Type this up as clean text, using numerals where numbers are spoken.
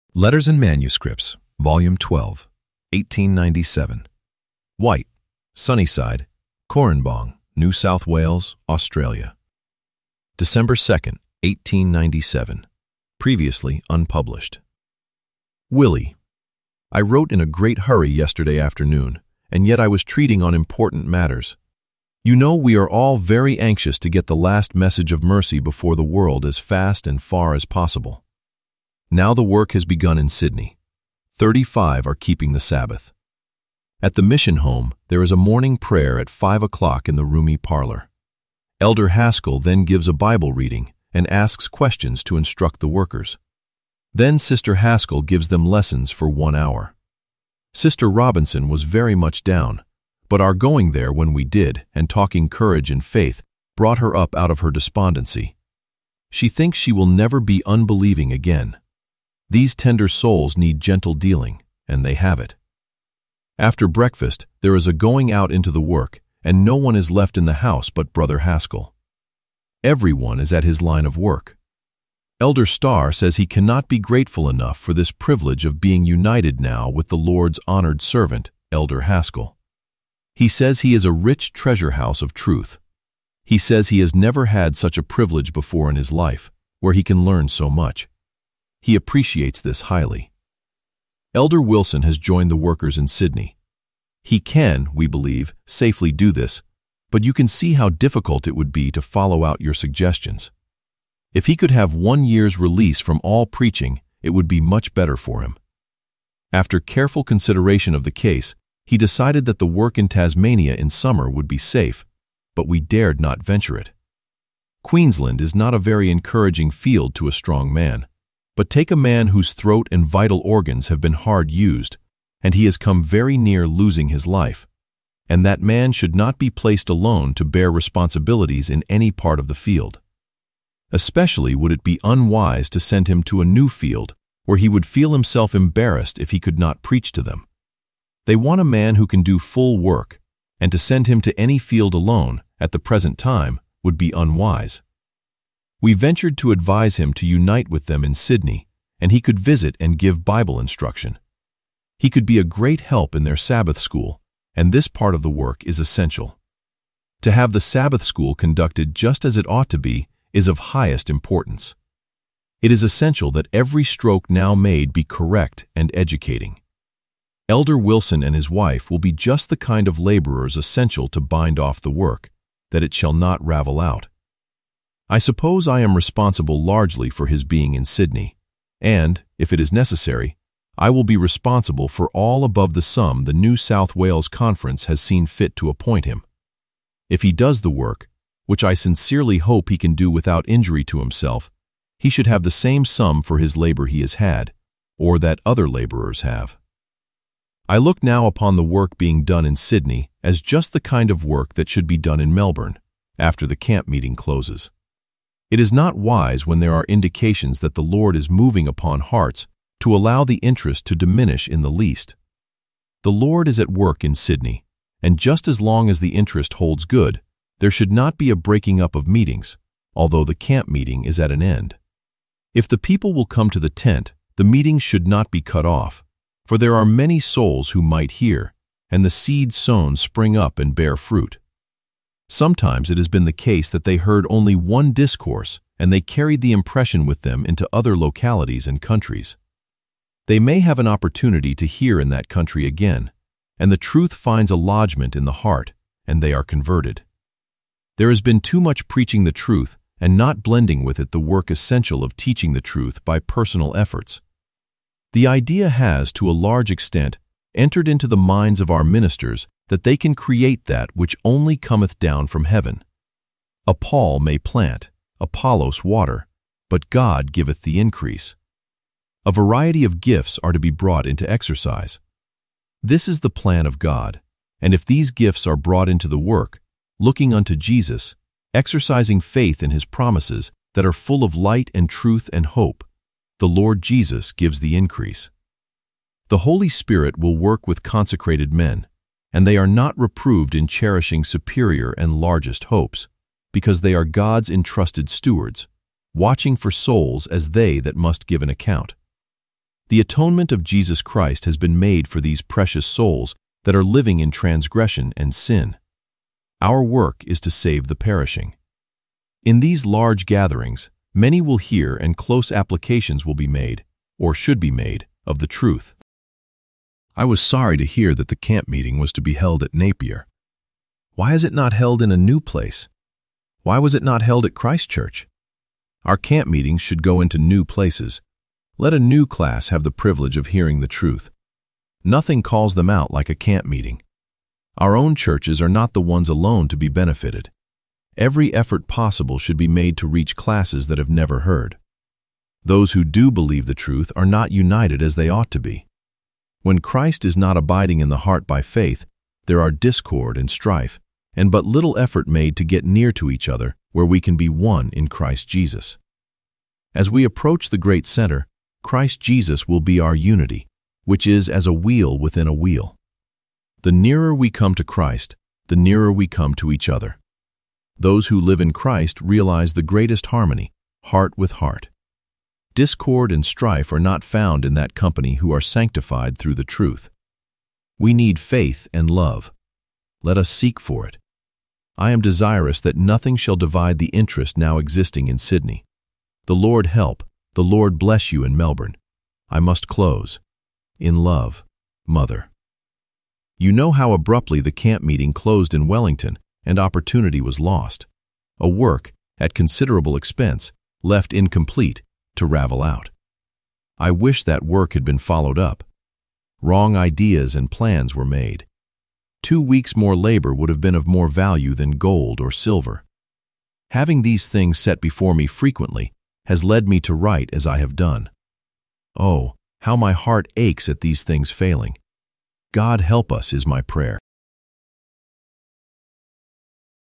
Letters and Manuscripts, Volume 12, 1897. White, Sunnyside, Corranbong, New South Wales, Australia. December 2nd, 1897. Previously unpublished. Willie, I wrote in a great hurry yesterday afternoon, and yet I was treating on important matters. You know we are all very anxious to get the last message of mercy before the world as fast and far as possible. Now the work has begun in Sydney. 35 are keeping the Sabbath. At the mission home, there is a morning prayer at 5 o'clock in the roomy parlor. Elder Haskell then gives a Bible reading and asks questions to instruct the workers. Then Sister Haskell gives them lessons for 1 hour. Sister Robinson was very much down, but our going there when we did and talking courage and faith brought her up out of her despondency. She thinks she will never be unbelieving again. These tender souls need gentle dealing, and they have it. After breakfast, there is a going out into the work, and no one is left in the house but Brother Haskell. Everyone is at his line of work. Elder Starr says he cannot be grateful enough for this privilege of being united now with the Lord's honored servant, Elder Haskell. He says he is a rich treasure house of truth. He says he has never had such a privilege before in his life, where he can learn so much. He appreciates this highly. Elder Wilson has joined the workers in Sydney. He can, we believe, safely do this, but you can see how difficult it would be to follow out your suggestions. If he could have 1 year's release from all preaching, it would be much better for him. After careful consideration of the case, he decided that the work in Tasmania in summer would be safe, but we dared not venture it. Queensland is not a very encouraging field to a strong man. But take a man whose throat and vital organs have been hard used, and he has come very near losing his life, and that man should not be placed alone to bear responsibilities in any part of the field. Especially would it be unwise to send him to a new field where he would feel himself embarrassed if he could not preach to them. They want a man who can do full work, and to send him to any field alone, at the present time, would be unwise. We ventured to advise him to unite with them in Sydney, and he could visit and give Bible instruction. He could be a great help in their Sabbath school, and this part of the work is essential. To have the Sabbath school conducted just as it ought to be is of highest importance. It is essential that every stroke now made be correct and educating. Elder Wilson and his wife will be just the kind of laborers essential to bind off the work, that it shall not ravel out. I suppose I am responsible largely for his being in Sydney, and, if it is necessary, I will be responsible for all above the sum the New South Wales Conference has seen fit to appoint him. If he does the work, which I sincerely hope he can do without injury to himself, he should have the same sum for his labor he has had, or that other laborers have. I look now upon the work being done in Sydney as just the kind of work that should be done in Melbourne, after the camp meeting closes. It is not wise when there are indications that the Lord is moving upon hearts to allow the interest to diminish in the least. The Lord is at work in Sydney, and just as long as the interest holds good, there should not be a breaking up of meetings, although the camp meeting is at an end. If the people will come to the tent, the meetings should not be cut off, for there are many souls who might hear, and the seed sown spring up and bear fruit. Sometimes it has been the case that they heard only one discourse and they carried the impression with them into other localities and countries. They may have an opportunity to hear in that country again, and the truth finds a lodgment in the heart, and they are converted. There has been too much preaching the truth and not blending with it the work essential of teaching the truth by personal efforts. The idea has, to a large extent, entered into the minds of our ministers that they can create that which only cometh down from heaven. A Paul may plant, Apollos water, but God giveth the increase. A variety of gifts are to be brought into exercise. This is the plan of God, and if these gifts are brought into the work, looking unto Jesus, exercising faith in his promises that are full of light and truth and hope, the Lord Jesus gives the increase. The Holy Spirit will work with consecrated men, and they are not reproved in cherishing superior and largest hopes, because they are God's entrusted stewards, watching for souls as they that must give an account. The atonement of Jesus Christ has been made for these precious souls that are living in transgression and sin. Our work is to save the perishing. In these large gatherings, many will hear and close applications will be made, or should be made, of the truth. I was sorry to hear that the camp meeting was to be held at Napier. Why is it not held in a new place? Why was it not held at Christ Church? Our camp meetings should go into new places. Let a new class have the privilege of hearing the truth. Nothing calls them out like a camp meeting. Our own churches are not the ones alone to be benefited. Every effort possible should be made to reach classes that have never heard. Those who do believe the truth are not united as they ought to be. When Christ is not abiding in the heart by faith, there are discord and strife, and but little effort made to get near to each other where we can be one in Christ Jesus. As we approach the great center, Christ Jesus will be our unity, which is as a wheel within a wheel. The nearer we come to Christ, the nearer we come to each other. Those who live in Christ realize the greatest harmony, heart with heart. Discord and strife are not found in that company who are sanctified through the truth. We need faith and love. Let us seek for it. I am desirous that nothing shall divide the interest now existing in Sydney. The Lord help, the Lord bless you in Melbourne. I must close. In love, Mother. You know how abruptly the camp meeting closed in Wellington and opportunity was lost. A work, at considerable expense, left incomplete, to ravel out. I wish that work had been followed up. Wrong ideas and plans were made. 2 weeks more labor would have been of more value than gold or silver. Having these things set before me frequently has led me to write as I have done. Oh, how my heart aches at these things failing. God help us is my prayer.